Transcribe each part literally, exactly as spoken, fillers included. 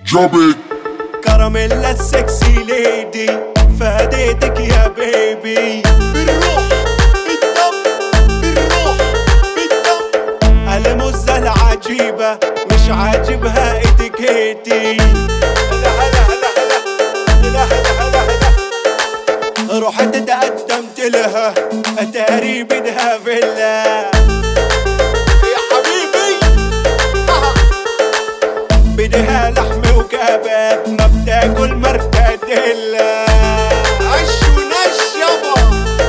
جابت كراميلا السكسي ليدي فاديتك يا بيبي بالروح بالدم بالروح بالدم المزة العجيبة مش عاجبها اتيكيتي هلا هلا هلا هلا هلا هلا هلا رحت تقدمت لها اتاري بدها فيلا يا حبيبي بدها لحمة وكباب ما بتاكل مرتديلا عش ونش يابا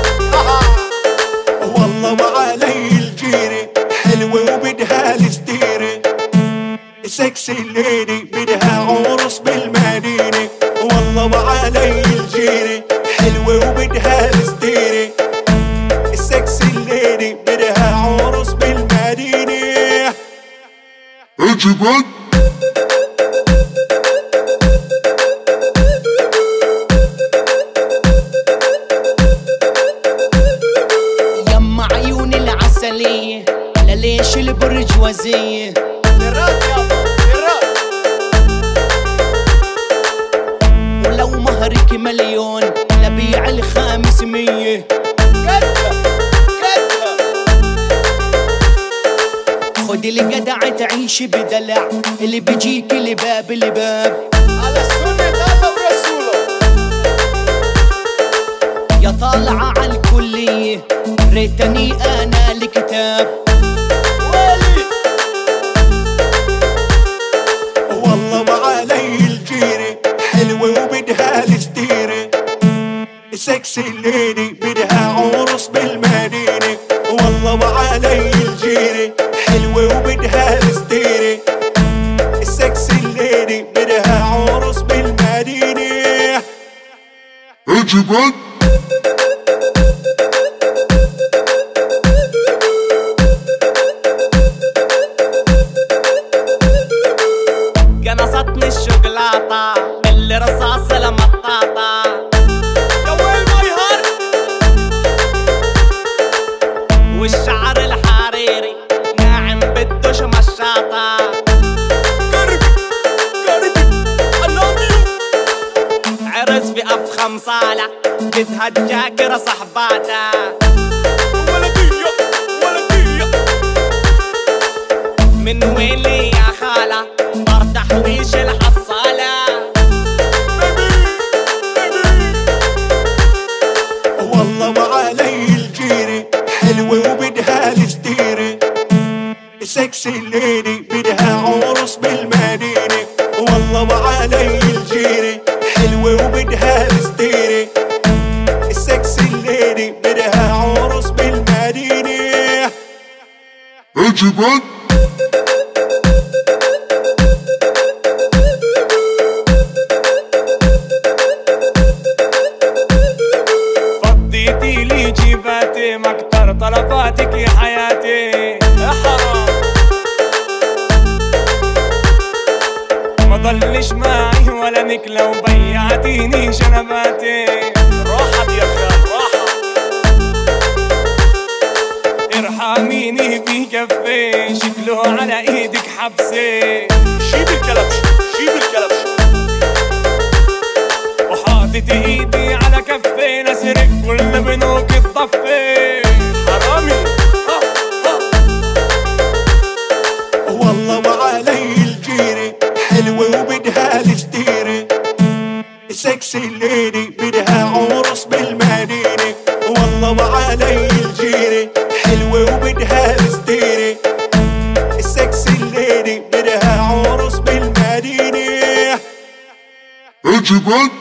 والله وعلي الجيري حلوة وبدها الستيري سكسي ليدي بدها عرس بالمدينة والله وعلي الجيري حلوة وبدها الستيري السكسي ليدي بدها عرس بالمدينة عجبت يما عيون العسلية لليش البرجوازية للرات يابا للرات ولو مهرك مليون لبيع الخامس مية كدها كدها خدي الجدع تعيش بدلع اللي بيجيك لباب لباب على سنة الله ورسوله يا طالعة عالكلية ريتني انا الكتاب والي والله وعلي الجيري حلوة وبدها الستيري سكسي ليدي بدها عرس بالمدينة والله وعلي الجيري حلوة وبدها الستيري السكسي ليدي بدها عرس بالمدينة عجبت قنصتني الشوكولاتة اللي رصاص لمطاطة يا ويل ماي هارت والشعر الحريري ناعم بدوش مشاطة قربي قربي I love you عرس في أفخم صالة بدها الجاكرة صحباتها ولدية ولدية من وين لي يا خالة طار تحويش الحصالة بيبي بيبي والله وعلي الجيري حلوة وبدها الستيري سكسي ليدي بدها عرس بالمدينة والله وعلي الجيري حلوة وبدها الستيري السكسي ليدي بدها عرس بالمدينة عجبت فضيتي لي جيباتي مكتر طلباتك يا حياتي يا حرام ما ضلش معي ولا نكلة وبيعتيني شنباتي راحت يا خال راحت ارحميني بكفي شكله على ايدك حبسي شيب الكلبش شيب الكلبش وحاطط ايدي على كفي نسرق كل بنوك الطفي حرامي ها ها والله وعلي الجيري حلوة وبدها الستيري سكسي ليدي بدها عرس بالمدينة والله وعلي الجيري حلوة وبدها الستيري السكسي ليدي بدها عرس بالمدينة عجبت